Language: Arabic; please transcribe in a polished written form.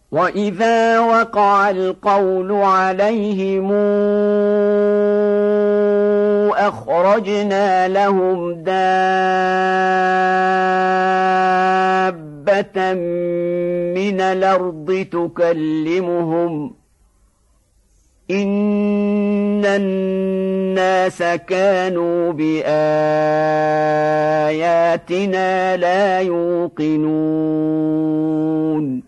وإذا وقع القول عليهم أخرجنا لهم دابة من الأرض تكلمهم إن الناس كانوا بآياتنا لا يوقنون